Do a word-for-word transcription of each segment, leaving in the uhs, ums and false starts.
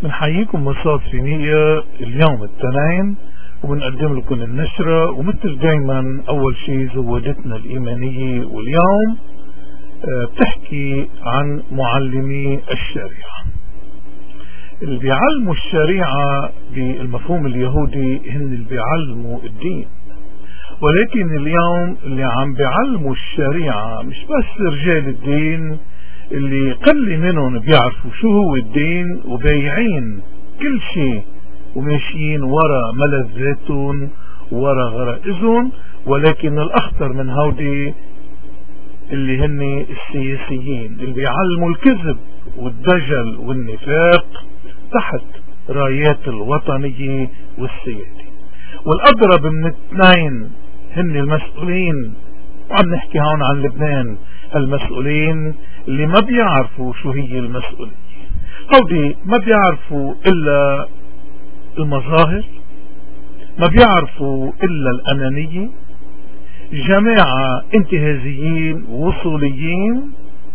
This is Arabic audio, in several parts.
بنحييكم مصاصينية اليوم الاثنين وبنقدم لكم النشرة، ومثل دايما أول شيء زودتنا الإيمانية، واليوم بتحكي عن معلمي الشريعة. اللي بيعلموا الشريعة بالمفهوم اليهودي هن اللي بيعلموا الدين، ولكن اليوم اللي عم بيعلموا الشريعة مش بس رجال الدين اللي قل منهم بيعرفوا شو هو الدين وبايعين كل شيء وماشيين ورا ملذاتهم ورا غرائزهم، ولكن الأخطر من هودي اللي هن السياسيين اللي بيعلموا الكذب والدجل والنفاق تحت رايات الوطنية والسيادة. والأضرب من اثنين هن المسؤولين، وعم نحكي هون عن لبنان، المسؤولين اللي ما بيعرفوا شو هي المسؤولية. هودي ما بيعرفوا إلا المظاهر، ما بيعرفوا إلا الأنانية، جماعة انتهازيين وصوليين،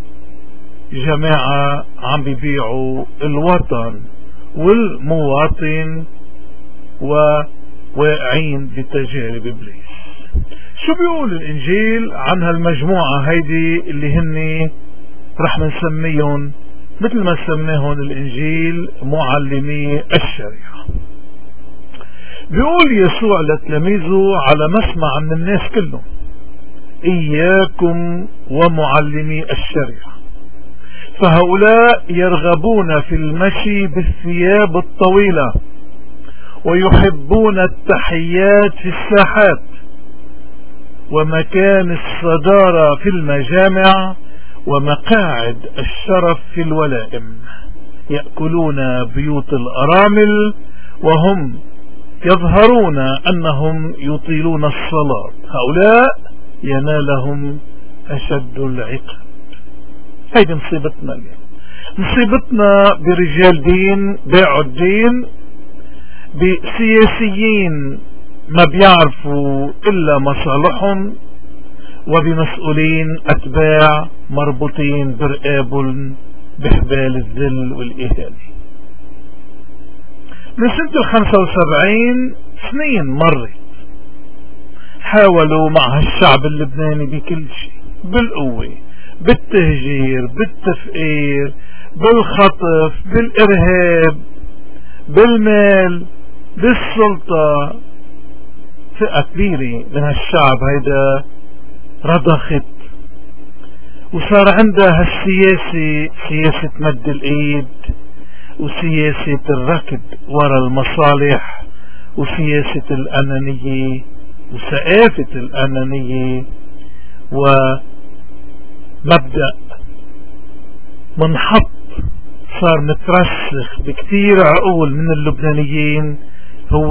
جماعة عم بيبيعوا الوطن والمواطن وواقعين بتجارب إبليس. شو بيقول الإنجيل عن هالمجموعة هيدي اللي هن رح نسميهم مثل ما سماهم الإنجيل معلمي الشريعة؟ بيقول يسوع لتلاميذه على مسمع من الناس كلهم: إياكم ومعلمي الشريعة، فهؤلاء يرغبون في المشي بالثياب الطويلة ويحبون التحيات في الساحات ومكان الصدارة في المجامع ومقاعد الشرف في الولائم، يأكلون بيوت الأرامل وهم يظهرون أنهم يطيلون الصلاة، هؤلاء ينالهم أشد العقاب. هيدي مصيبتنا اليوم، مصيبتنا برجال دين بيعوا الدين، بسياسيين ما بيعرفوا إلا مصالحهم، وبمسؤولين أتباع مربوطين برقابهم بحبال الذل والإهانة. من سنة الخمسة وسبعين سنين مرت، حاولوا مع هالشعب اللبناني بكل شيء، بالقوة، بالتهجير، بالتفقير، بالخطف، بالإرهاب، بالمال، بالسلطة. فئة كبيرة من هالشعب هيدا رضخت وصار عندها هالسياسة، سياسة مد الإيد، وسياسة الركض ورا المصالح، وسياسة الأنانية وسقافة الأنانية، ومبدأ منحط صار مترسخ بكثير عقول من اللبنانيين، هو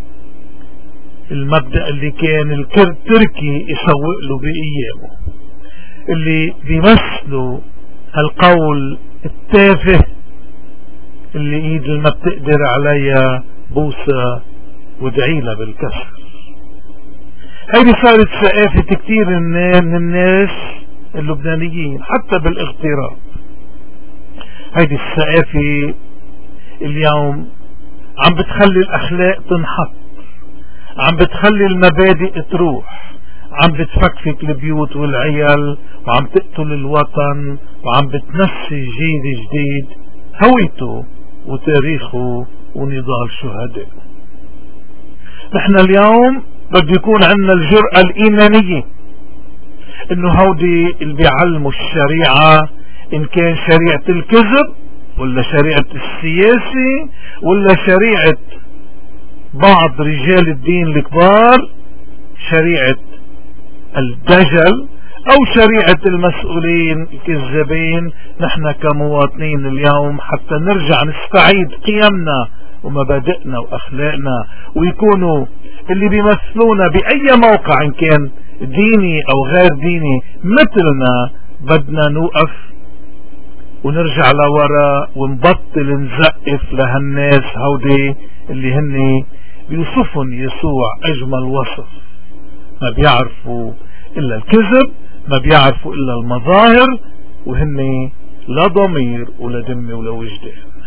المبدأ اللي كان التركي يسوق له بأيامه، اللي بيمثلوا هالقول التافه اللي ايد ما بتقدر عليها بوسة ودعيلة بالكسر. هيدي صارت ثقافة كتير من الناس اللبنانيين حتى بالاغتراب. هيدي الثقافة اليوم عم بتخلي الأخلاق تنحط، عم بتخلي المبادئ تروح، عم بتفكفك البيوت والعيال، وعم تقتل الوطن، وعم بتنسي جيل جديد هويته وتاريخه ونضال شهداء. نحن اليوم بده يكون عندنا الجرأة الإيمانية انه هودي اللي بيعلموا الشريعة، ان كان شريعة الكذب ولا شريعة السياسة ولا شريعة بعض رجال الدين الكبار، شريعة الدجل او شريعة المسؤولين الكذابين، نحن كمواطنين اليوم حتى نرجع نستعيد قيمنا ومبادئنا واخلاقنا، ويكونوا اللي بيمثلونا باي موقع ان كان ديني او غير ديني مثلنا، بدنا نوقف ونرجع لورا ونبطل نزقف لهالناس هودي اللي هن بيوصفهم يسوع اجمل وصف: ما بيعرفوا الا الكذب، ما بيعرفوا الا المظاهر، وهن لا ضمير ولا دم ولا وجدان.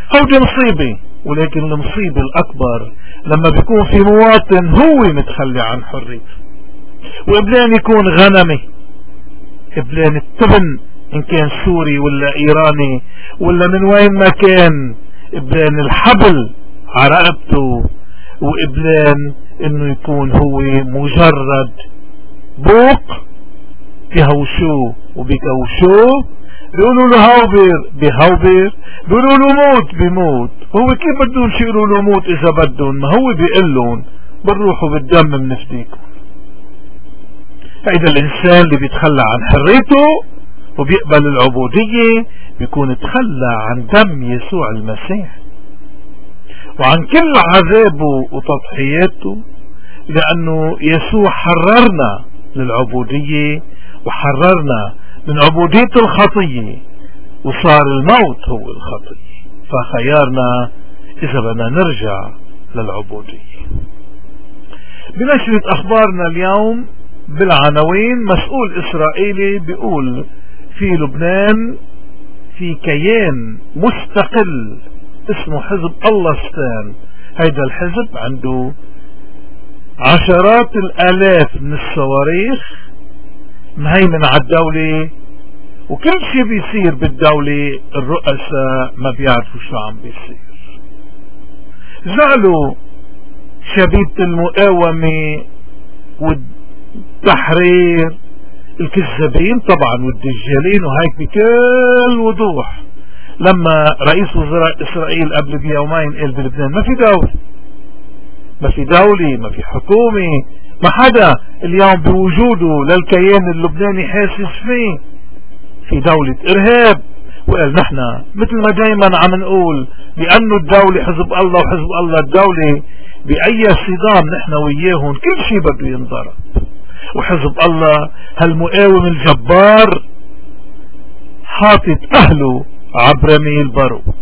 هودي مصيبة. ولكن المصيبة الأكبر لما بيكون في مواطن هو متخلي عن حريته، وقبلان يكون غنمي، قبلان التبن إن كان سوري ولا إيراني ولا من وين ما كان، قبلان الحبل عرقبته، وقبلان إنه يكون هو مجرد بوق بيهوشوه وبيكوشوه، بيقولوا له هوبر بهوبر، بيقولوا له موت بموت. هو كيف بدهم يقولوا له موت اذا بدهم؟ ما هو بيقول لهم بالروح وبالدم بنفديكم. فاذا الانسان اللي بيتخلى عن حريته وبيقبل العبودية بيكون تخلى عن دم يسوع المسيح وعن كل عذابه وتضحياته، لانه يسوع حررنا للعبودية وحررنا من عبودية الخطية، وصار الموت هو الخطية. فخيارنا إذا بدنا نرجع للعبودية. بنشرة أخبارنا اليوم بالعناوين، مسؤول إسرائيلي بيقول في لبنان في كيان مستقل اسمه حزب الله ستان. هيدا الحزب عنده عشرات الآلاف من الصواريخ، مهيمن على الدولة، وكل شيء بيصير بالدولة الرؤساء ما بيعرفوا شو عم بيصير. زعلوا شبيبة المقاومة والتحرير الكذابين طبعا والدجالين، وهيك بكل وضوح لما رئيس وزراء إسرائيل قبل بيومين قال بلبنان ما في دولة، ما في دولة، ما في حكومة، ما حدا اليوم بوجوده للكيان اللبناني حاسس فيه، في دولة إرهاب. وقال نحن مثل ما دايما عم نقول بأنه الدولة حزب الله وحزب الله الدولة، بأي صدام نحن وياهم كل شيء بده ينضرب. وحزب الله هالمقاوم الجبار حاطط أهله عبرميل بارود.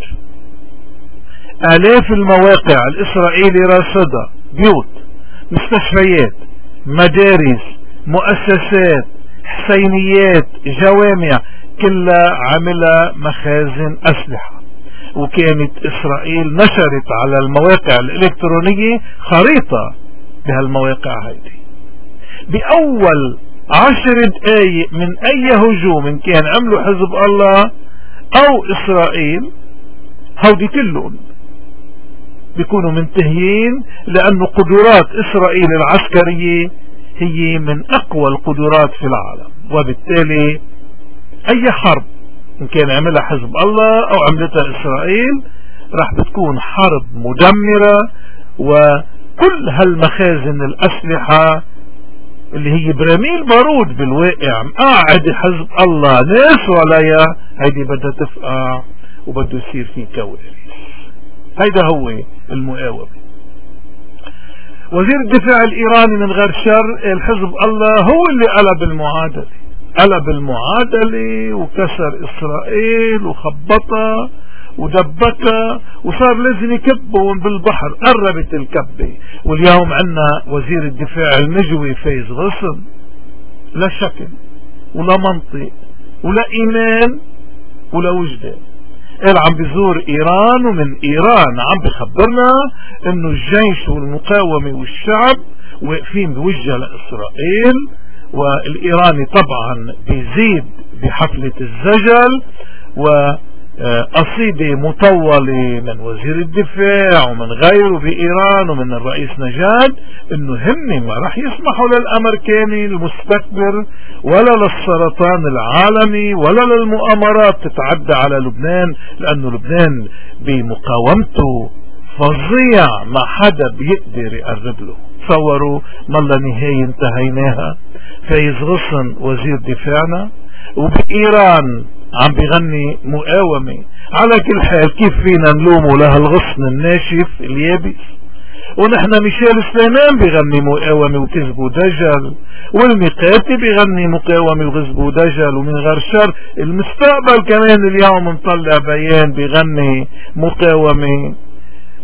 آلاف المواقع الإسرائيلي راصدة بيوت، مستشفيات، مدارس، مؤسسات، حسينيات، جوامع، كلها عملها مخازن أسلحة. وكانت إسرائيل نشرت على المواقع الإلكترونية خريطة بهالمواقع هيدي. بأول عشر دقايق من أي هجوم إن كان عملوا حزب الله أو إسرائيل، هودي كلهم بيكونوا منتهيين، لأن قدرات إسرائيل العسكرية هي من أقوى القدرات في العالم. وبالتالي أي حرب إن كان عملها حزب الله أو عملتها إسرائيل راح بتكون حرب مدمرة، وكل هالمخازن الأسلحة اللي هي برميل بارود بالواقع قاعد حزب الله ناس ولايا، هيدي بدها تفقع وبده يصير في كوارث. هيدا هو المقاومة. وزير الدفاع الإيراني من غير شر الحزب الله هو اللي قلب المعادلة، قلب المعادلة وكسر إسرائيل وخبطها ودبكها، وصار لازم يكبون بالبحر. قربت الكبة. واليوم عندنا وزير الدفاع المجوي فايز غصن، لا شكل ولا منطق ولا إيمان ولا وجدان. قال عم بزور إيران، ومن إيران عم بخبرنا إنه الجيش والمقاومة والشعب واقفين بوجه لإسرائيل. والإيراني طبعا بيزيد بحفلة الزجل، وقصيدة مطولة من وزير الدفاع ومن غيره بإيران ومن الرئيس نجاد إنه هم ما رح يسمحوا للأمريكاني المستكبر ولا للسرطان العالمي ولا للمؤامرات تتعدى على لبنان، لأنه لبنان بمقاومته فظيع ما حدا بيقدر يقرب له. تصوروا ما لا نهاية انتهيناها. فايز غصن وزير دفاعنا، وبإيران عم بيغني مقاومة. على كل حال كيف فينا نلومه لهالغصن الناشف اليابس؟ ونحن ميشيل سليمان بيغني مقاومة وكذب ودجل، والميقاتي بيغني مقاومة وكذب ودجل، ومن غير شر المستقبل كمان اليوم مطلع بيان بيغني مقاومة.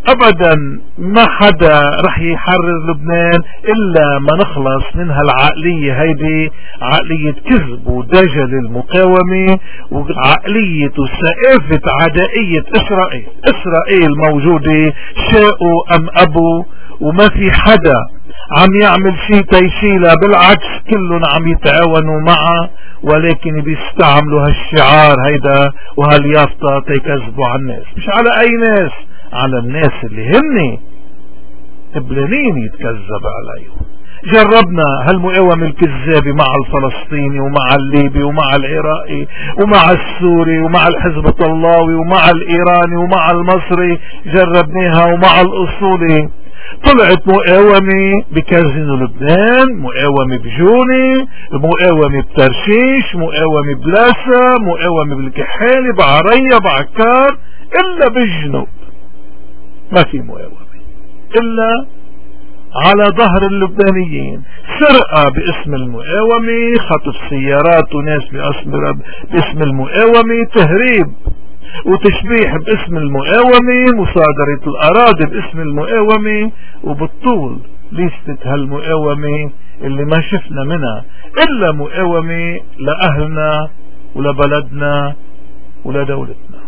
ابدا ما حدا رح يحرر لبنان الا ما نخلص من هالعقلية هيدي، عقلية كذب ودجل المقاومة، وعقلية وثقافة عدائية اسرائيل. اسرائيل موجودة شاءوا ام ابوا، وما في حدا عم يعمل شي تيشيلها، بالعكس كلهم عم يتعاونوا معه، ولكن بيستعملوا هالشعار هيدا وهاليافطة تيكذبوا على الناس. مش على اي ناس، على الناس اللي هن قبلانين يتكذب عليهم. جربنا هالمقاومة الكذابة مع الفلسطيني ومع الليبي ومع العراقي ومع السوري ومع الحزب الطلاوي ومع الايراني ومع المصري، جربناها ومع الاصولي. طلعت مقاومة بكازينو لبنان، مقاومة بجوني، مقاومة بترشيش، مقاومة بلاسا، مقاومة بالكحالة، بعرية، بعكار، الا بالجنوب ما في مقاومة الا على ظهر اللبنانيين. سرقة باسم المقاومة، خطف سيارات وناس باسم المقاومة، تهريب وتشبيح باسم المقاومة، مصادرة الأراضي باسم المقاومة، وبالطول ليستة هالمقاومة اللي ما شفنا منها إلا مقاومة لأهلنا ولبلدنا ولدولتنا.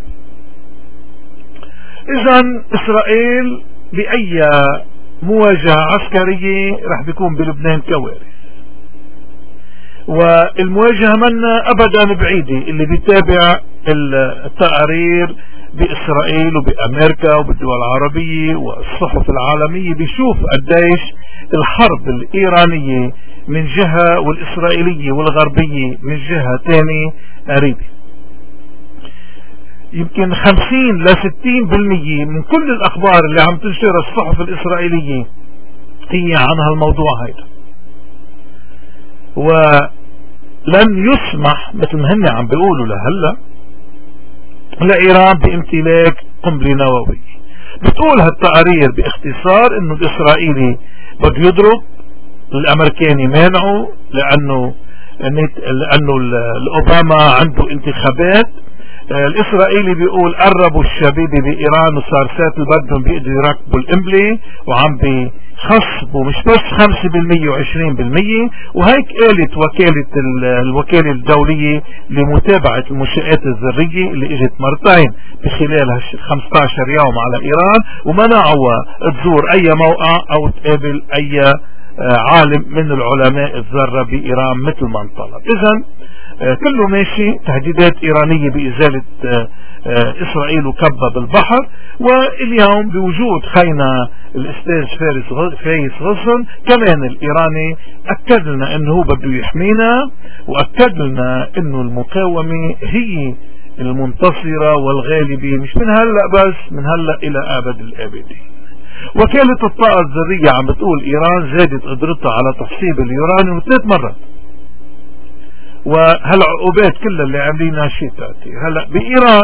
إذن إسرائيل بأي مواجهة عسكرية رح بيكون بلبنان كوارث، والمواجهة منا أبدا بعيدة. اللي بيتابع التقارير بإسرائيل وبأمريكا وبالدول العربية والصحف العالمية بيشوف قديش الحرب الإيرانية من جهة والإسرائيلية والغربية من جهة تاني قريبة. يمكن خمسين لستين بالمية من كل الأخبار اللي عم تنشر الصحف الإسرائيلية هي عن هالموضوع هيدا، ولن يسمح مثل ما هن عم بيقولوا لهلا لإيران بامتلاك قنبلة نووية. بتقول هالتقارير باختصار انه الاسرائيلي بده يضرب، الامريكاني مانعه لانه لانه الاوباما عنده انتخابات. الاسرائيلي بيقول قربوا الشبيبة بايران وصار ساتل بدهم بيقدروا يركبوا القنبلة، وعم بيخصبوا مش بس خمسة بالمية وعشرين بالمية. وهيك قالت وكالة الوكالة الدولية لمتابعة المنشآت الذرية اللي اجت مرتين بخلال خمسة عشر يوم على ايران، ومنعوا تزور اي موقع او تقابل اي عالم من العلماء الذرة بايران مثل ما انطلب. اذا كله ماشي تهديدات إيرانية بإزالة إسرائيل وكبة بالبحر. واليوم بوجود خينا الأستاذ فارس فايز غصن كمان الإيراني أكد لنا أنه هو بده يحمينا، وأكد لنا أنه المقاومة هي المنتصرة والغالبة، مش من هلأ بس، من هلأ إلى أبد الآبدين. وكالة الطاقة الذرية عم بتقول إيران زادت قدرتها على تحصيب اليورانيوم ثلاث مرات، وهالعقوبات كلها اللي عاملينها شيء تأتي. هلا بإيران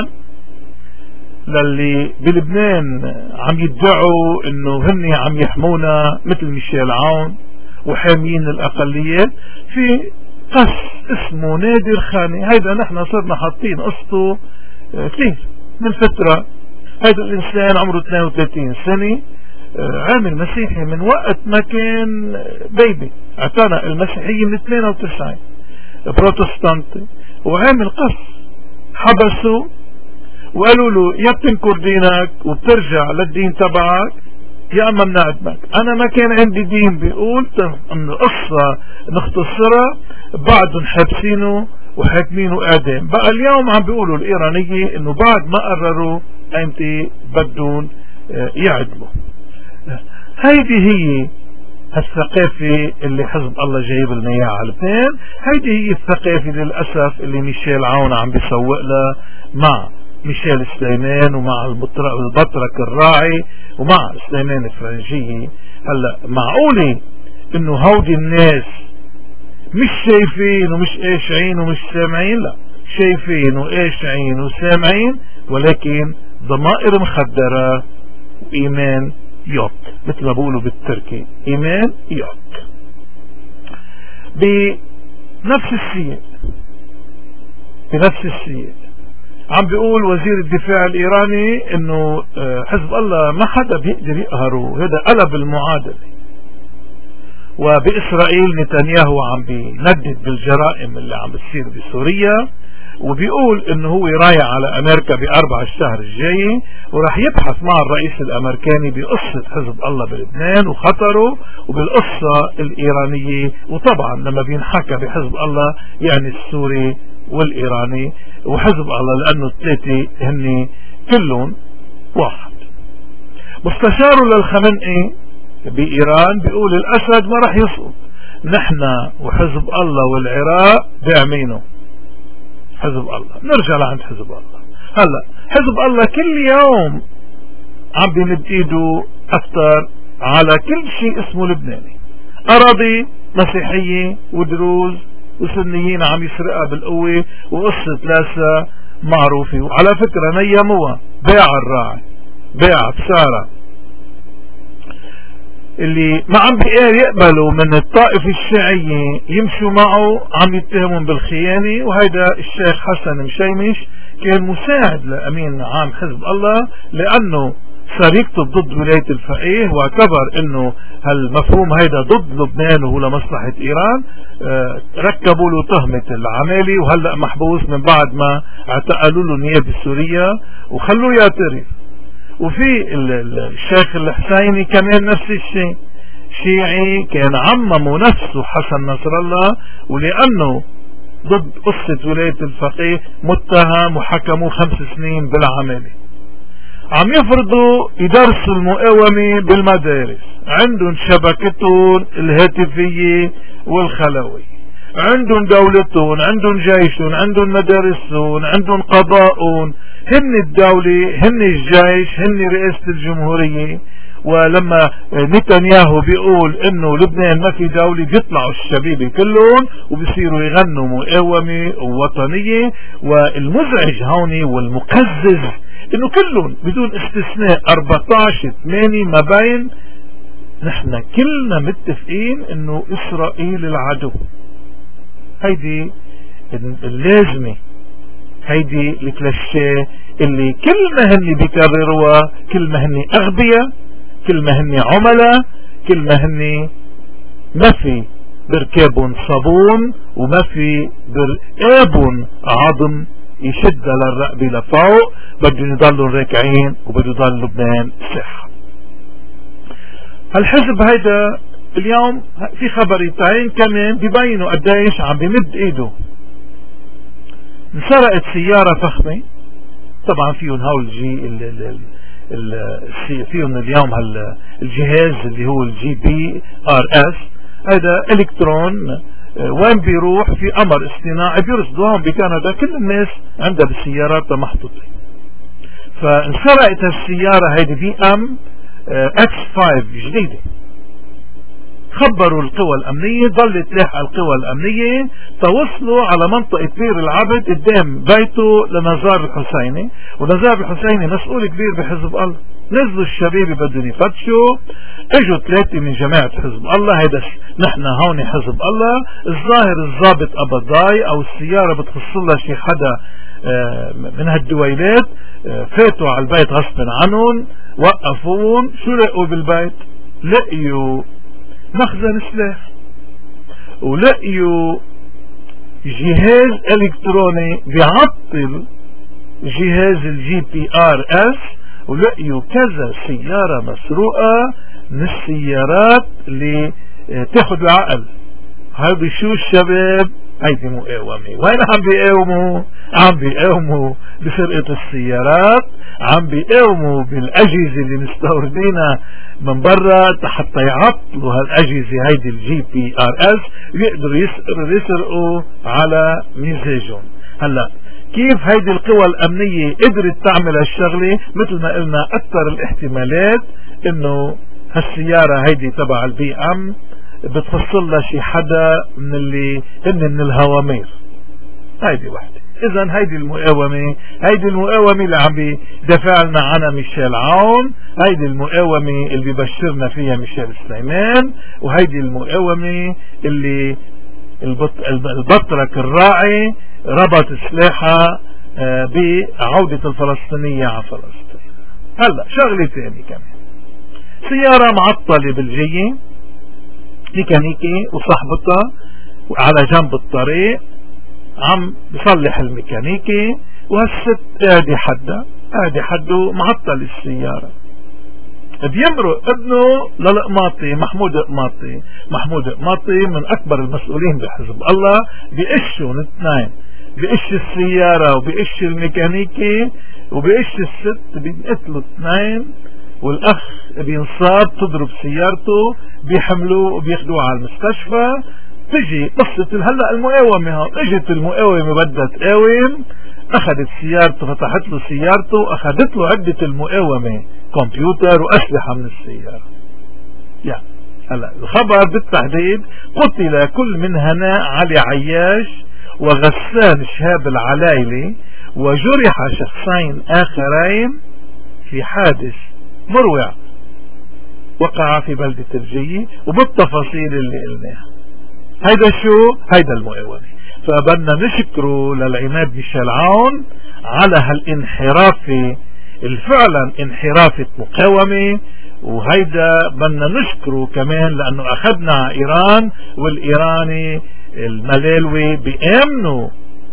للي بلبنان عم يدعوا انه هن عم يحمونا مثل ميشيل عون وحاميين الاقليات، في قس اسمه نادر خاني، هيدا نحن صرنا حاطين قصته كثير من فترة. هيدا الانسان عمره اثنين وثلاثين سنة، عامل مسيحي من وقت ما كان بيبي، اعتنق المسيحية من اثنين وتسعين، بروتستانتي، وعامل قص. حبسوا وقالوا له يا بتنكر دينك وبترجع للدين تبعك يا اما بنعدمك. انا ما كان عندي دين، بيقول ان القصة نختصرها بعدهم حابسينه وحاكمينه اعدام. بقى اليوم عم بيقولوا الايرانية انه بعد ما قرروا ايمتى بدهم يعدموا. هيدي هي الثقافة اللي حزب الله جايب لنا اياها على لبنان. هيدي هي الثقافة للأسف اللي ميشيل عون عم بيسوق لها مع ميشيل سليمان ومع البطرك الراعي ومع سليمان الفرنجية. هلا معقولة انه هودي الناس مش شايفين ومش قاشعين ومش سامعين؟ لا، شايفين وقاشعين وسامعين، ولكن ضمائر مخدرة وإيمان يوك مثل ما بقولوا بالتركي، إيمان يوك. بنفس السياق بنفس السياق عم بيقول وزير الدفاع الإيراني إنه حزب الله ما حدا بيقدر يقهره، هذا قلب المعادلة. وبإسرائيل نتنياهو عم بيندد بالجرائم اللي عم بتصير بسوريا، وبيقول انه هو رايح على امريكا باربع الشهر الجاي وراح يبحث مع الرئيس الامريكاني بقصة حزب الله بلبنان وخطره وبالقصة الايرانية. وطبعا لما بينحكى بحزب الله يعني السوري والايراني وحزب الله، لانه الثلاثة هن كلهم واحد. مستشار للخمنئي بإيران بيقول الأسد ما راح يسقط، نحن وحزب الله والعراق داعمينه. حزب الله نرجع لعند حزب الله. هلا حزب الله كل يوم عم بيمد ايده أكثر على كل شيء اسمه لبناني، أراضي مسيحية ودروز وسنيين عم يسرقها بالقوة، وقصة لاسا معروفة. وعلى فكرة نيموها، بيع الراعي، بيع بسارة اللي ما عم بيقبلوا من الطائفة الشيعية يمشوا معه عم يتهمون بالخيانة. وهيدا الشيخ حسن مشيمش كان مساعد لأمين عام حزب الله، لأنه صار يكتب ضد ولاية الفقيه، واعتبر انه هالمفهوم هيدا ضد لبنان وهو لمصلحة ايران. اه ركبوا له تهمة العمالي، وهلأ محبوس من بعد ما اعتقلوا له النيابة السورية وخلوه يعترف. وفي الشيخ الحسيني كمان نفس الشيء، شيعي كان عممه نفسه حسن نصر الله، ولأنه ضد قصة ولاية الفقيه متهم وحكموا خمس سنين بالعمالة. عم يفرضوا يدرسوا المقاومة بالمدارس، عندهم شبكتهم الهاتفية والخلوية، عندهم دولتهم، عندهم جيشهم، عندهم مدارسهم، عندهم قضاءهم، هن الدولة، هن الجيش، هن رئاسة الجمهورية. ولما نتنياهو بيقول انه لبنان ما في دولة، بيطلعوا الشبيبة كلهم وبيصيروا يغنوا مقاومة ووطنية. والمزعج هوني والمقزز انه كلهم بدون استثناء أربعة عشر ثمانية ما بين نحن كلنا متفقين انه اسرائيل العدو. هيدي اللازمة، هيدي الكلاشيه اللي كل ما هن بيكرروها، كل ما هن اغبياء، كل ما هن عملاء، كل ما هن ما في بركابهم صابون وما في برقابهم عظم يشد للرقبة لفوق، بدهم يضلوا راكعين وبده يضل لبنان صح. هالحزب هيدا اليوم في خبريتين كمان بيبينوا قديش عم بيمد ايده. انسرقت سيارة فخمة، طبعا فيهم هول الجي ال ال ال فيهم اليوم الجهاز اللي هو الجي بي ار اس، هذا الكترون وين بيروح في قمر اصطناعي بيرصدوا هون بكندا، كل الناس عندها بالسيارات محطوطة. فانسرقت السيارة هيدي بي ام اكس خمسة جديدة. خبروا القوى الامنية، ضلت لاحقة القوى الامنية توصلوا على منطقة بير العبد قدام بيته لنزار الحسيني، ونزار الحسيني مسؤول كبير بحزب الله. نزلوا الشباب بدهم يفتشوا، اجوا ثلاثة من جماعة حزب الله، هيدا نحن هون حزب الله. الظاهر الضابط قبضاي او السيارة بتخص لها شي حدا من هالدويلات، فاتوا على البيت غصبا عنهم، وقفوهم. شو لقوا بالبيت؟ لقيوا مخزن سلاح، ولقيوا جهاز الكتروني بيعطل جهاز الجي بي ار اس، ولقيوا كذا سيارة مسروقة من السيارات اللي تاخد العقل. هذا شو الشباب؟ هيدي مقاومة. وين عم بيقاوموا؟ عم بيقاوموا بسرقة السيارات، عم بيقاوموا بالأجهزة اللي مستوردينها من برا حتى يعطلوا هالأجهزة هيدي الجي بي ار اس، يقدروا يسرقوا, يسرقوا على مزاجهم. هلا كيف هيدي القوى الأمنية قدرت تعمل هالشغلة؟ مثل ما قلنا أكثر الاحتمالات انه هالسيارة هيدي تبع البي ام بتفصل لها شي حدا من اللي هن من الهوامير. هيدي واحدة. اذا هيدي المقاومة، هيدي المقاومة اللي عم بيدافع لنا عنها ميشيل عون، هيدي المقاومة اللي بيبشرنا فيها ميشيل سليمان، وهيدي المقاومة اللي البط... البطرك الراعي ربط سلاحها بعودة الفلسطينية على فلسطين. هلا شغلة ثانية كمان، سيارة معطلة بالجية ميكانيكي وصاحبتها على جنب الطريق عم بصلح الميكانيكي، وهالست قاعدة حدا قاعدة حده معطل السيارة. بيمرق ابنه للقماطي محمود قماطي، محمود قماطي من اكبر المسؤولين بحزب الله، بيقشوا الاثنين، بيقش السيارة وبيقش الميكانيكي وبيقش الست، بينقتلوا اثنين، والاخ بينصاب تضرب سيارته، بيحملوه وبياخدوه على المستشفى. تجي قصة هلا المقاومة، اجت المقاومة بدها تقاوم، اخذت سيارته، فتحت له سيارته، اخذت له عدة المقاومة كمبيوتر واسلحة من السيارة. يعني هلا الخبر بالتحديد: قتل كل من هناء علي عياش وغسان شهاب العلايلي، وجرح شخصين اخرين في حادث مروع وقع في بلدة الجية، وبالتفاصيل اللي قلناها. هيدا شو؟ هيدا المقاومة. فبدنا نشكره للعماد ميشيل عون على هالانحراف الفعلا انحرافة مقاومة، وهيدا بدنا نشكره كمان لأنه أخذنا إيران والإيراني الملالوي بيآمنوا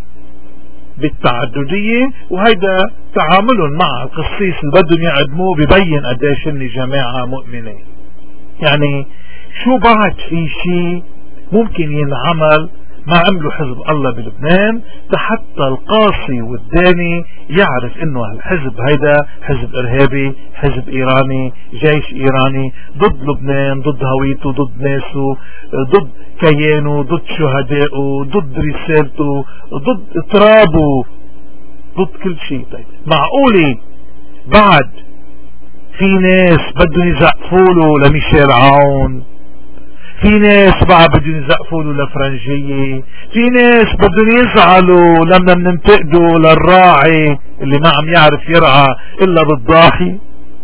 بالتعددية، وهيدا تعاملهم مع القسيس اللي بدهم يعدموه ببين قديش إني جماعة مؤمنة. يعني شو بعد في شيء ممكن ينعمل ما عملوا حزب الله بلبنان حتى القاصي والداني يعرف انه الحزب هيدا حزب ارهابي، حزب ايراني، جيش ايراني ضد لبنان، ضد هويته، ضد ناسه، ضد كيانه، ضد شهدائه، ضد رسالته، ضد اضطرابه، ضد كل شيء. طيب معقولة بعد في ناس بدهم يزقفوا له لميشيل عون، في ناس بعد بدهم يزقفوا له لفرنجية، في ناس بدهم يزعلوا لما بننتقدوا للراعي اللي ما عم يعرف يرعى الا بالضاحي.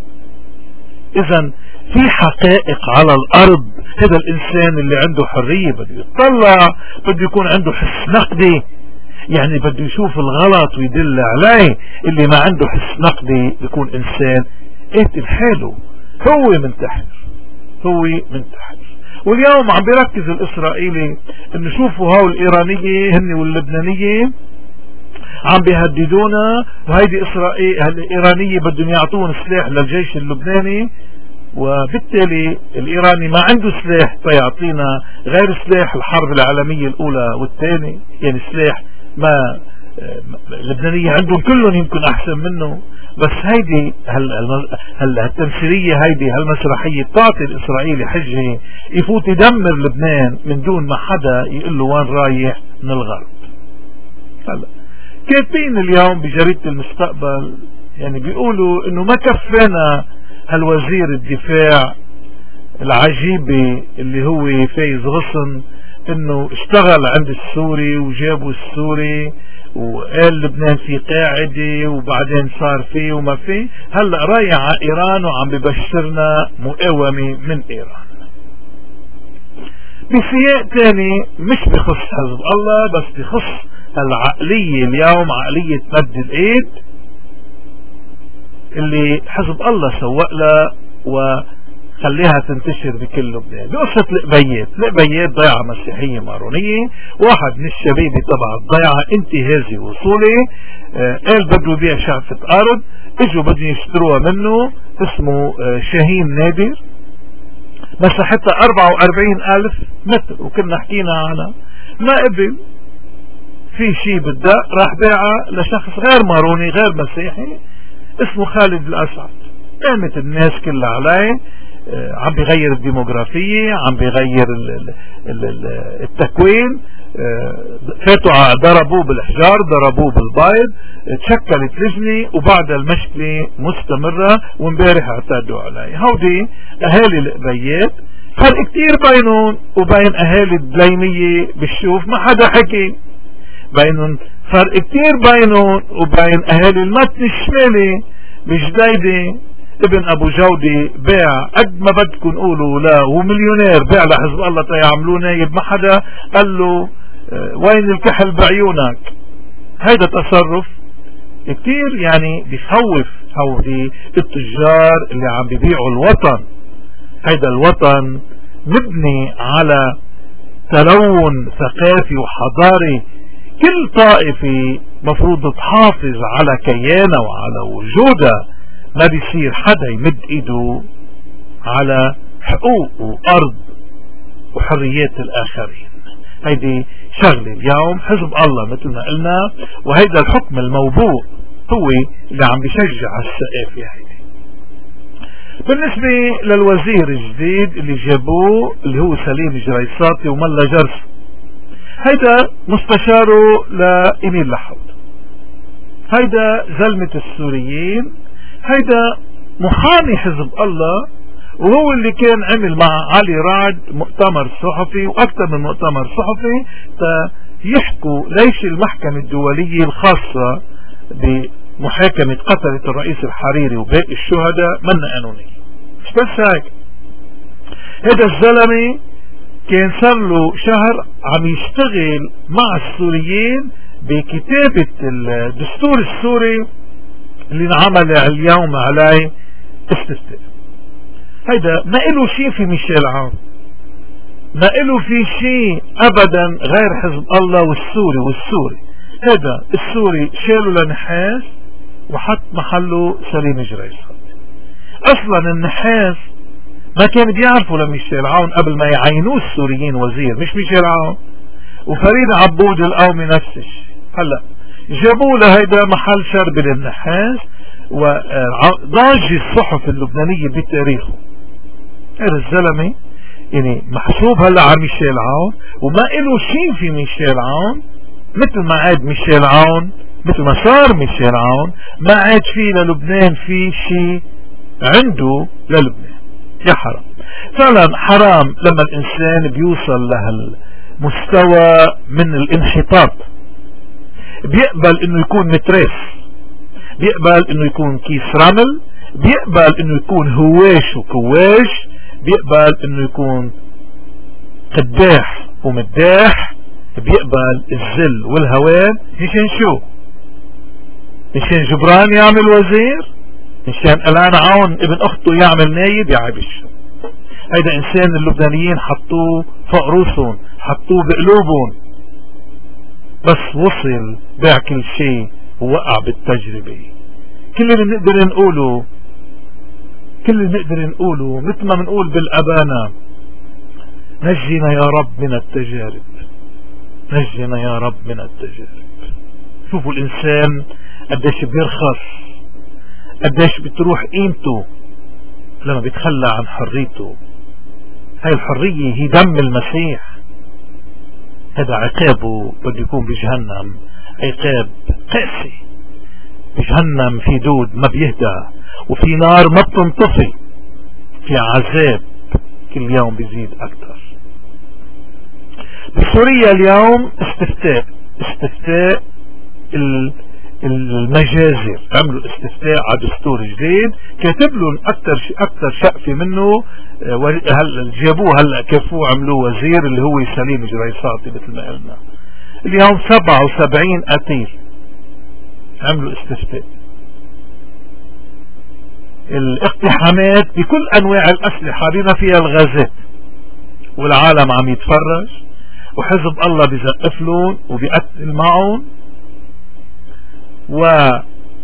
اذا في حقائق على الارض. هذا الانسان اللي عنده حرية بده يطلع، بده يكون عنده حس نقدي، يعني بده يشوف الغلط ويدل عليه. اللي ما عنده حس نقدي بيكون انسان قاتل حاله، هو منتحر، هو منتحر. واليوم عم بيركز الاسرائيلي انه شوفوا هاو الايرانية هن واللبنانية عم بيهددونا، وهيدي اسرائيل الايرانية بدهم يعطون سلاح للجيش اللبناني، وبالتالي الايراني ما عنده سلاح فيعطينا غير سلاح الحرب العالمية الاولى والثانية. يعني سلاح ما اللبنانية عندهم كلهم يمكن احسن منه، بس هيدي هالتمثيلية هيدي هالمسرحية بتعطي الاسرائيلي حجة يفوت يدمر لبنان من دون ما حدا يقول له وين رايح من الغرب. هلا كاتبين اليوم بجريدة المستقبل يعني بيقولوا انه ما كفانا هالوزير الدفاع العجيبة اللي هو فايز غصن، انه اشتغل عند السوري وجابوا السوري وقال لبنان في قاعدة وبعدين صار فيه وما فيه. هلأ رايح على ايران وعم ببشرنا مقاومة من ايران بسياق تاني مش بخص حزب الله، بس بخص العقلية اليوم، عقلية مد الايد اللي حزب الله سوق لها وخليها تنتشر بكل لبنان. بقصة القبيات، القبيات ضيعة مسيحية مارونية، واحد من الشباب تبع الضيعة انتهازي وصولي آه قال بده يبيع شقفة ارض، اجوا بدهم يشتروها منه، اسمه آه شاهين نادر، مساحتها اربعة واربعين الف متر، وكنا حكينا عنها، ما قبل في شيء بالدق راح باعها لشخص غير ماروني غير مسيحي اسمه خالد الاسعد. قامت الناس كلها عليه، آه عم بيغير الديموغرافية، عم بيغير ال ال ال ال التكوين، آه فاتوا ضربوه بالحجار، ضربوه بالبايض، تشكلت لجنة وبعد المشكلة مستمرة، وامبارح اعتادوا عليه. هودي اهالي القبيات، فرق كتير بينهم وبين اهالي الدليمية بالشوف، ما حدا حكي بينهم، فرق كتير بينهم وبين اهالي المتن الشمالي بجديدة. ابن ابو جودي باع قد ما بدكم قولوا لا، ومليونير باع لحزب الله تيعملوه نايب، ما حدا قال له اه وين الكحل بعيونك. هيدا تصرف كتير يعني بيخوف هودي التجار اللي عم بيبيعوا الوطن. هيدا الوطن مبني على تلون ثقافي وحضاري، كل طائفة مفروض تحافظ على كيانها وعلى وجودها، ما بيصير حدا يمد ايده على حقوق وارض وحريات الاخرين. هيدي شغلة اليوم حزب الله مثل ما قلنا، وهيدا الحكم الموبوء هو اللي عم بيشجع السقافة هيدي. بالنسبة للوزير الجديد اللي جابوه اللي هو سليم جريصاتي وملا جرس، هيدا مستشاره لإمير لحود، هيدا زلمة السوريين، هيدا محامي حزب الله، وهو اللي كان عمل مع علي رعد مؤتمر صحفي واكثر من مؤتمر صحفي يحكوا ليش المحكمة الدولية الخاصة بمحاكمة قتلة الرئيس الحريري وباقي الشهداء منا قانونية. مش بس هيك، هذا الزلمة كان صار له شهر عم يشتغل مع السوريين بكتابة الدستور السوري اللي انعمل اليوم عليه استفتاء. هيدا ما إله شيء في ميشيل عون، ما إله في شيء أبدا غير حزب الله والسوري والسوري. هذا السوري شالوا لنحاس وحط محله سليم جريصات. أصلا النحاس ما كان بيعرفوا لميشيل عون قبل ما يعينوه السوريين وزير، مش ميشيل عون. وفريد عبود القومي نفس الشيء. هلا جابوا لهيدا محل شرب للنحاس وضاج الصحف اللبنانية بتاريخه. هذا الزلمة يعني محسوب هلا على ميشيل عون وما إله شيء في ميشيل عون، مثل ما عاد ميشيل عون مثل ما صار ميشيل عون ما عاد فيه للبنان في شيء عنده للبنان. يا حرام، فعلا حرام لما الإنسان بيوصل لهالمستوى من الانحطاط، بيقبل انه يكون متريس، بيقبل انه يكون كيس رمل، بيقبل انه يكون هواش وكواش، بيقبل انه يكون قداح ومداح، بيقبل الذل والهوان. مشان شو؟ مشان جبران يعمل وزير؟ مشان الان عون ابن اخته يعمل نايب؟ يا عبش، هيدا انسان اللبنانيين حطوه فوق روسهم، حطوه بقلوبهم، بس وصل باع كل شيء ووقع بالتجربة. كل اللي بنقدر نقوله كل اللي بنقدر نقوله مثل ما بنقول بالأبانة: نجينا يا رب من التجارب، نجينا يا رب من التجارب. شوفوا الإنسان قديش بيرخص، قديش بتروح قيمته لما بيتخلى عن حريته. هاي الحرية هي دم المسيح، هذا عقابه بده يكون بجهنم، عقاب قاسي. بجهنم في دود ما بيهدى، وفي نار ما بتنطفي، في عذاب كل يوم بيزيد اكثر. بسوريا اليوم استفتاء استفتاء المجازر، عملوا استفتاء على دستور جديد كاتب لهم اكثر اكثر شقفه منه، هلا جابوه هلا كيفوه عملوه وزير اللي هو سليم جريصاتي مثل ما قلنا. اليوم سبعة وسبعين قتيل عملوا استفتاء. الاقتحامات بكل انواع الاسلحه بما فيها الغازات، والعالم عم يتفرج، وحزب الله بيزقف لهم وبيقتل معهم، وكل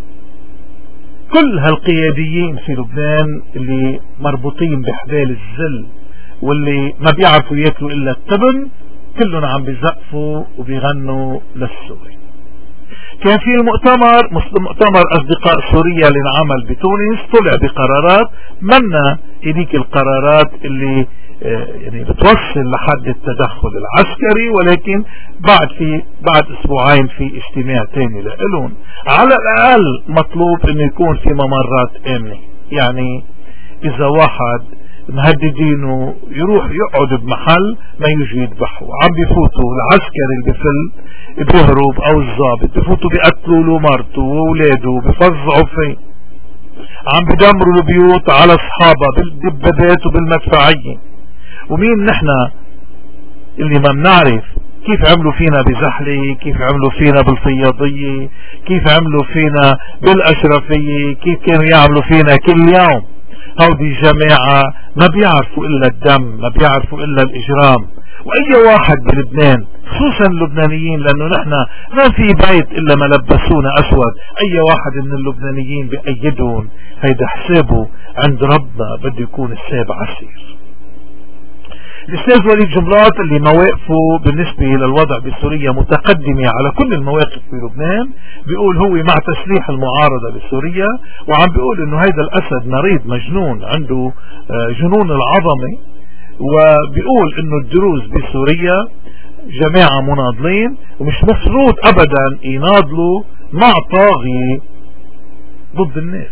هالقياديين في لبنان اللي مربوطين بحبال الذل واللي ما بيعرفوا ياكلوا الا التبن، كلهم عم بيزقفوا وبيغنوا للسوري. كان في المؤتمر مؤتمر اصدقاء سوريا اللي انعمل بتونس، طلع بقرارات منا هذيك القرارات اللي يعني بتوصل لحد التدخل العسكري، ولكن بعد في بعد اسبوعين في اجتماع تاني لإلهم. على الاقل مطلوب انه يكون في ممرات امنة، يعني اذا واحد مهددينه يروح يقعد بمحل ما يجي يذبحوا، عم بيفوتوا العسكري اللي بفل بيهرب او الضابط بيفوتوا بيقتلوا له مرته واولاده بفزعوا فيه، عم بدمروا البيوت على اصحابها بالدبابات وبالمدفعية. ومين نحنا اللي ما بنعرف كيف عملوا فينا بزحلة، كيف عملوا فينا بالفياضية، كيف عملوا فينا بالأشرفية، كيف كانوا يعملوا فينا كل يوم. هودي جماعة ما بيعرفوا إلا الدم، ما بيعرفوا إلا الإجرام. وأي واحد بلبنان خصوصا اللبنانيين، لأنه نحن ما في بيت إلا ما لبسونا أسود، أي واحد من اللبنانيين بأيدهم هيدا حسابه عند ربنا بده يكون السابع عسير. الأستاذ وليد جنبلاط اللي مواقفه بالنسبة للوضع بسوريا متقدمة على كل المواقف بلبنان، بيقول هو مع تسليح المعارضة بسوريا، وعم بيقول انه هيدا الأسد مريض مجنون عنده جنون العظمة، وبيقول انه الدروز بسوريا جماعة مناضلين ومش مفروض ابدا يناضلوا مع طاغي ضد الناس.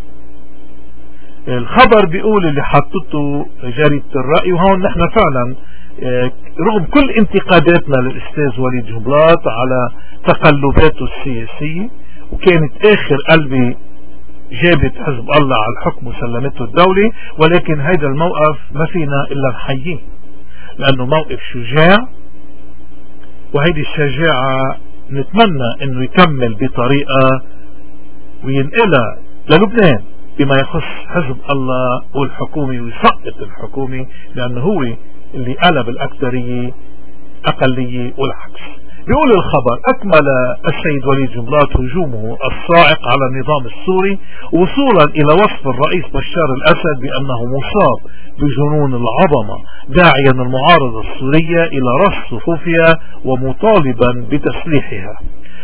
الخبر بيقول اللي حطته جريدة الرأي، وهون نحن فعلا رغم كل انتقاداتنا للأستاذ وليد جنبلاط على تقلباته السياسية، وكانت اخر قلبي جابت حزب الله على الحكم وسلمته الدولة، ولكن هيدا الموقف ما فينا الا نحييه لانه موقف شجاع، وهيدي الشجاعة نتمنى انه يكمل بطريقة وينقلها للبنان بما يخص حزب الله والحكومة، ويسقط الحكومة لانه هو اللي قلب الاكثرية اقلية والعكس. بيقول الخبر: أكمل السيد وليد جنبلاط هجومه الصاعق على النظام السوري وصولا إلى وصف الرئيس بشار الأسد بأنه مصاب بجنون العظمة، داعيا المعارضة السورية إلى رص صفوفها ومطالبا بتسليحها.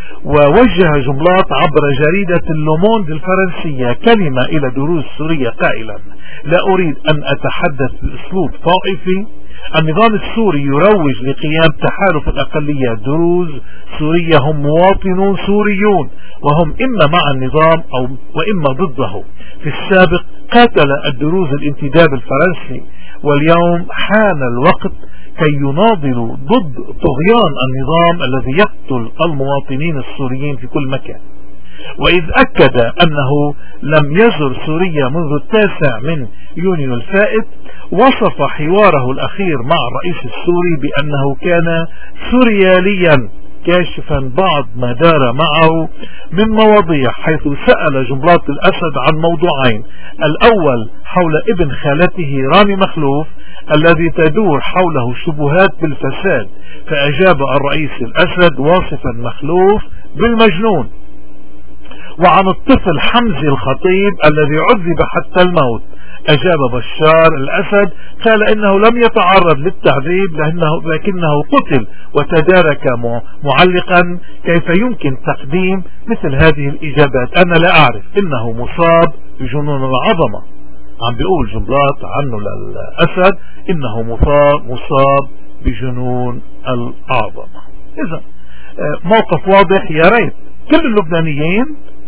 ووجه جنبلاط عبر جريدة اللوموند الفرنسية كلمة إلى دروز سوريا قائلا: لا أريد أن أتحدث بأسلوب طائفي، النظام السوري يروج لقيام تحالف الأقلية دروز سوريا هم مواطنون سوريون وهم إما مع النظام أو وإما ضده. في السابق قاتل الدروز الانتداب الفرنسي، واليوم حان الوقت كي يناضلوا ضد طغيان النظام الذي يقتل المواطنين السوريين في كل مكان. وإذ أكد أنه لم يزر سوريا منذ التاسع من يونيو الفائت، وصف حواره الأخير مع الرئيس السوري بأنه كان سورياليا، كاشفا بعض ما دار معه من مواضيع، حيث سأل جنبلاط الأسد عن موضوعين: الأول حول ابن خالته رامي مخلوف الذي تدور حوله شبهات بالفساد، فأجاب الرئيس الأسد واصفا مخلوف بالمجنون، وعن الطفل حمزي الخطيب الذي عذب حتى الموت، أجاب بشار الأسد قال إنه لم يتعرض للتعذيب لأنه لكنه قتل، وتدارك معلقا: كيف يمكن تقديم مثل هذه الإجابات؟ أنا لا أعرف، إنه مصاب بجنون العظمة. عم بيقول جنبلاط عنه للأسد إنه مصاب مصاب بجنون العظمة. إذا موقف واضح، يا ريت كل اللبنانيين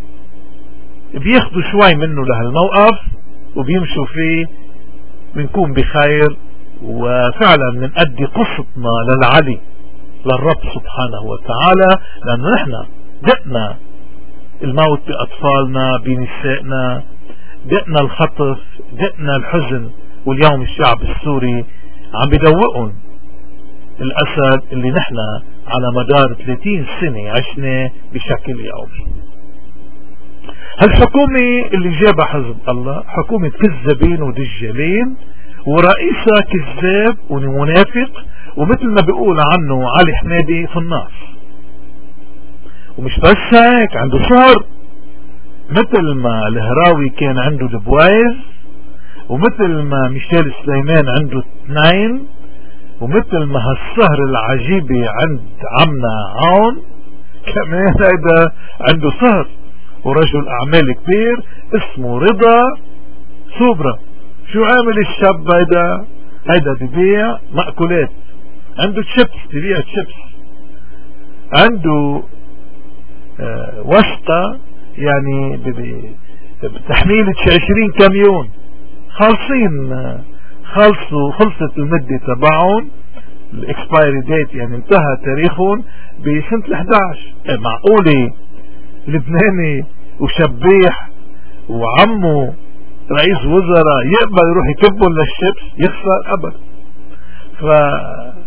بياخدوا شوي منه لهالموقف وبيمشوا فيه، بنكون بخير، وفعلا بنأدي قصتنا للعلي للرب سبحانه وتعالى، لأنه نحن دقنا الموت بأطفالنا بنسائنا، دقنا الخطف، دقنا الحزن، واليوم الشعب السوري عم بدوقهم الأسد اللي نحن على مدار ثلاثين سنة عشنا بشكل يومي. هالحكومة اللي جابها حزب الله حكومة كذابين ودجالين، ورئيسها كذاب ومنافق، ومثل ما بيقول عنه علي حمادي في النار. ومش بس هيك، عنده صهر مثل ما الهراوي كان عنده البوايز، ومثل ما ميشيل سليمان عنده اثنين، ومثل ما هالسهر العجيبة عند عمنا عون كمان هيدا عنده سهر، ورجل اعمال كبير اسمه رضا سوبرا. شو عامل الشاب هيدا؟ هيدا ببيع مأكولات، عنده تشيبس، ببيع تشيبس، عنده آه وسطة يعني بتحميلة عشرين كاميون خالصين، آه خلصوا خلصت المدة تبعهم، الاكسبايري ديت يعني انتهى تاريخهم بسنة الحداشر. احد عشر معقولة لبناني وشبيح وعمه رئيس وزراء يقبل يروح يكبهم للشيبس؟ يخسر ابدا. ف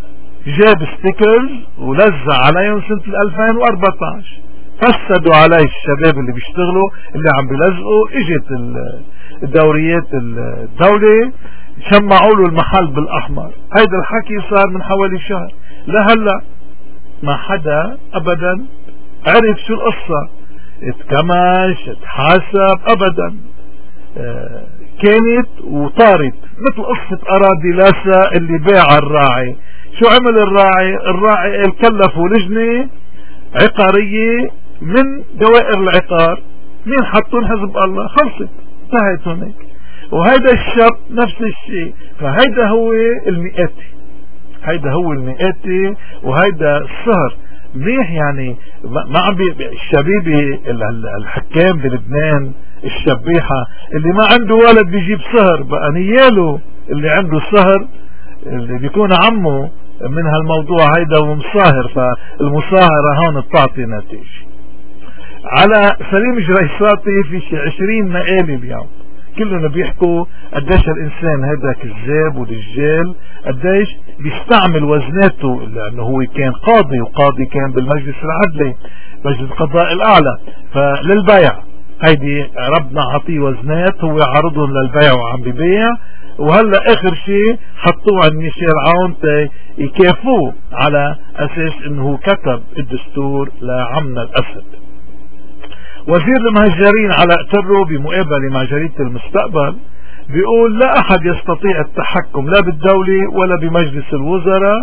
جاب ستيكرز ولزق عليهم سنة ألفين وأربعة عشر، فسدوا علي الشباب اللي بيشتغلوا اللي عم بيلزقوا. اجت الدوريات الدولة شمعوا له المحل بالاحمر. هيدا الحكي صار من حوالي شهر، لهلا ما حدا ابدا عرف شو القصة، اتكمش اتحاسب ابدا. اه كانت وطارت مثل قصة اراضي لاسا اللي باع الراعي. شو عمل الراعي؟ الراعي كلفوا لجنة عقارية من دوائر العقار، مين حطون؟ حزب الله. خلصت، انتهت هناك. وهيدا الشاب نفس الشيء. فهيدا هو المئاتي، هيدا هو المئاتي وهيدا السهر منيح. يعني ما عم الشبيبي الحكام بلبنان الشبيحة اللي ما عنده ولد بيجيب سهر، بقى نياله اللي عنده سهر اللي بيكون عمه من هالموضوع هيدا ومصاهر. فالمصاهرة هون بتعطي نتيجة. على سليم جريساتي في شي عشرين مقالب اليوم كلنا بيحكوا قديش الانسان هذا كذاب ودجال، قديش بيستعمل وزناته، لانه هو كان قاضي وقاضي كان بالمجلس العدلي مجلس القضاء الاعلى. فللبيع هيدي ربنا عطيه وزنات هو عرضهم للبيع وعم ببيع. وهلا اخر شيء حطوه عند ميشيل عون يكافوه على اساس انه كتب الدستور لعمنا الاسد. وزير المهجرين علاء ترو بمقابلة مع جريدة المستقبل بيقول لا احد يستطيع التحكم لا بالدولة ولا بمجلس الوزراء،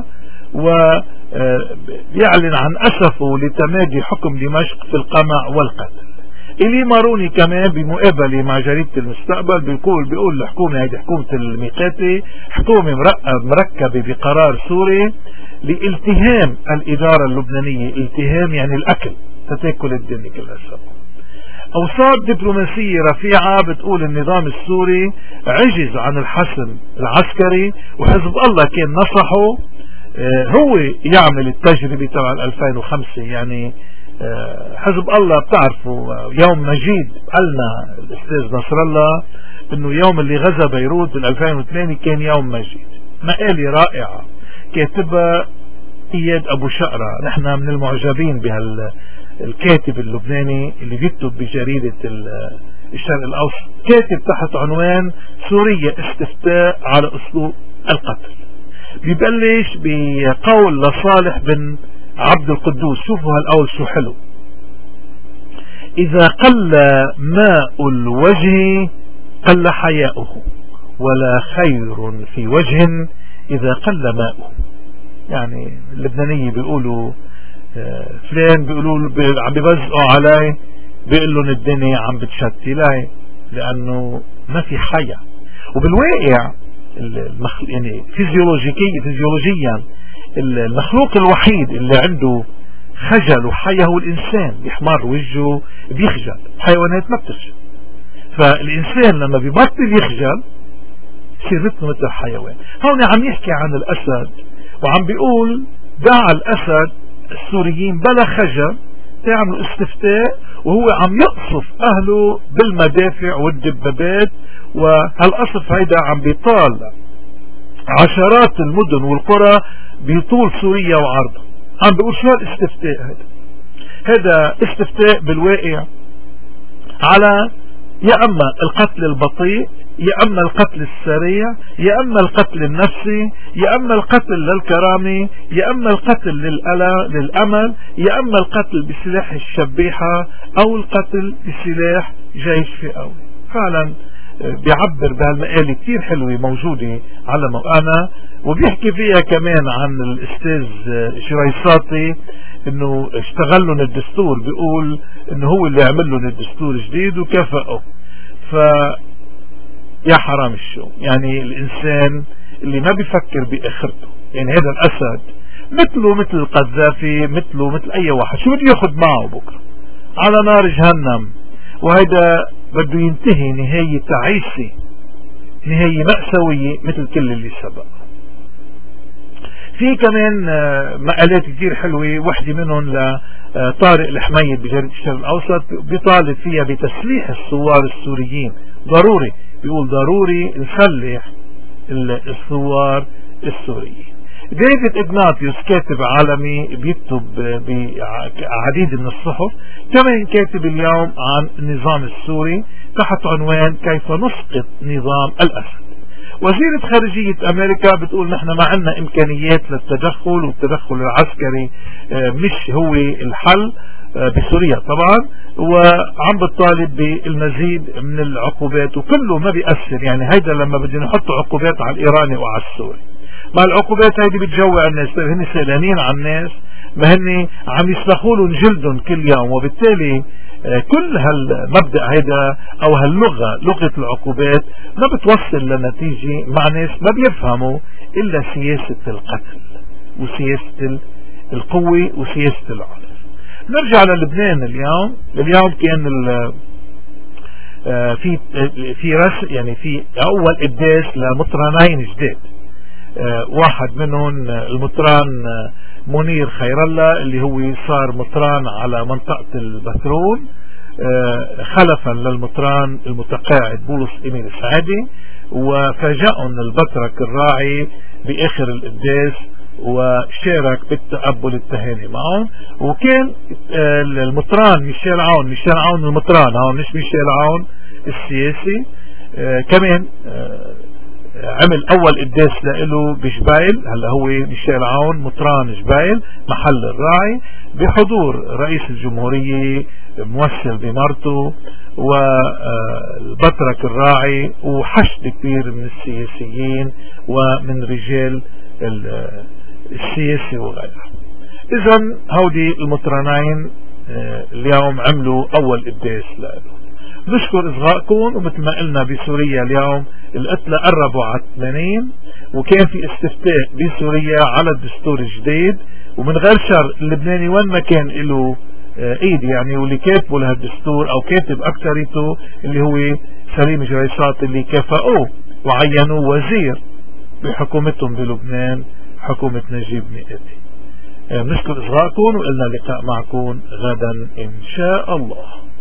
ويعلن عن اسفه لتمادي حكم دمشق في القمع والقتل. إلي ماروني كمان بمقابلة مع جريدة المستقبل بيقول بيقول الحكومة هذه حكومة الميقاتي حكومة مركبة بقرار سوري لالتهام الإدارة اللبنانية. التهام يعني الأكل، تتاكل الدنيا كلها سوا. أوساط دبلوماسية رفيعة بتقول النظام السوري عجز عن الحسم العسكري، وحزب الله كان نصحه اه هو يعمل التجربة تبع ألفين وخمسة. يعني اه حزب الله بتعرفوا يوم مجيد قالنا الأستاذ نصر الله انه يوم اللي غزا بيروت بال ألفين وثمانية كان يوم مجيد. مقالة رائعة كاتبها اياد ابو شقرة، نحن من المعجبين بهال الكاتب اللبناني اللي بيكتب بجريدة الشرق الأوسط. كاتب تحت عنوان سوريا استفتاء على أسلوب القتل. بيبلش بقول لصالح بن عبد القدوس. شوفوا هالقول شو حلو: إذا قل ماء الوجه قل حياؤه، ولا خير في وجه إذا قل ماؤه. يعني اللبنانية بيقولوا فلان بيقولوا عم بيبزقوا علي، بيقول لهم الدنيا عم بتشتي لاي، لانه ما في حياة. وبالواقع المخ... يعني فيزيولوجيكيا فيزيولوجيا المخلوق الوحيد اللي عنده خجل وحياة هو الانسان. بيحمر وجهه بيخجل، الحيوانات ما بتخجل. فالانسان لما بيبطل يخجل يصير مثل مثل الحيوان. هون عم يحكي عن الاسد وعم بيقول دعا الاسد السوريين بلا خجل تعملوا استفتاء، وهو عم يقصف اهله بالمدافع والدبابات. وهالقصف هيدا عم بيطال عشرات المدن والقرى بطول سوريا وعرضها. عم بيقول شو هالاستفتاء هذا؟ هذا استفتاء بالواقع على يا اما القتل البطيء، يا اما القتل السريع، يا اما القتل النفسي، يا اما القتل للكرامة، يا اما القتل للامل، يا اما القتل بسلاح الشبيحة او القتل بسلاح جيش فئوي. فعلا بيعبر بهالمقالة كتير حلوة موجودة على موقعنا، وبيحكي فيها كمان عن الاستاذ شريساتي انه اشتغل لهم الدستور. بيقول انه هو اللي عمل لهم الدستور جديد وكافئه. ف يا حرام الشو، يعني الانسان اللي ما بيفكر باخرته. يعني هذا الاسد مثله مثل القذافي، مثله مثل اي واحد، شو بده ياخذ معه بكره؟ على نار جهنم. وهذا بده ينتهي نهاية تعيسة، نهاية مأساوية مثل كل اللي سبق. في كمان مقالات كتير حلوة، واحدة منهم لطارق الحميد بجريدة الشرق الأوسط بيطالب فيها بتسليح الثوار السوريين. ضروري، بيقول ضروري نسلح الثوار السوريين. ديفيد إغناطيوس كاتب عالمي بيكتب بعديد من الصحف، كمان كاتب اليوم عن النظام السوري تحت عنوان كيف نسقط نظام الأسد. وزيرة خارجية أمريكا بتقول نحن ما عندنا إمكانيات للتدخل، والتدخل العسكري مش هو الحل بسوريا طبعا، وعم بتطالب بالمزيد من العقوبات، وكله ما بيأثر. يعني هيدا لما بدنا نحط عقوبات على الإيراني وعلى السوري، ما العقوبات هيدي بتجوع الناس، هن سيلانين على الناس، ما هن عم يسلخوا لهم جلدهم كل يوم. وبالتالي كل هالمبدأ هيدا او هاللغة، لغة العقوبات، ما بتوصل لنتيجة مع ناس ما بيفهموا الا سياسة القتل وسياسة القوة وسياسة العنف. نرجع للبنان اليوم. اليوم كان في في رس يعني في اول قداس لمطرانين جداد، واحد منهم المطران منير خير الله اللي هو صار مطران على منطقة البترول، خلفا للمطران المتقاعد بولس إمين السعادي، وفاجأهم البطرك الراعي بآخر القداس وشارك بالتقبل التهاني معهم. وكان المطران ميشيل عون، ميشيل عون المطران هون مش ميشيل عون السياسي، كمان عمل اول قداس له بجبايل، هلا هو ميشيل عون مطران جبايل محل الراعي، بحضور رئيس الجمهورية موسل بمرته والبطرك الراعي وحشد كثير من السياسيين ومن رجال السياسة وغيرها. اذا هودي المطرانين اليوم عملوا اول قداس له. نشكر اصغائكم، ومثل ما قلنا بسوريا اليوم القتلى قربوا على ثمانين، وكان في استفتاء بسوريا على الدستور الجديد، ومن غير شر اللبناني وين ما كان له ايد يعني، واللي كاتبه لهالدستور او كاتب اكثريته اللي هو سليم جريصات اللي كافئوه وعينوه وزير بحكومتهم بلبنان، حكومة نجيب مئاتي. نشكر اصغائكم، وقلنا لقاء معكم غدا ان شاء الله.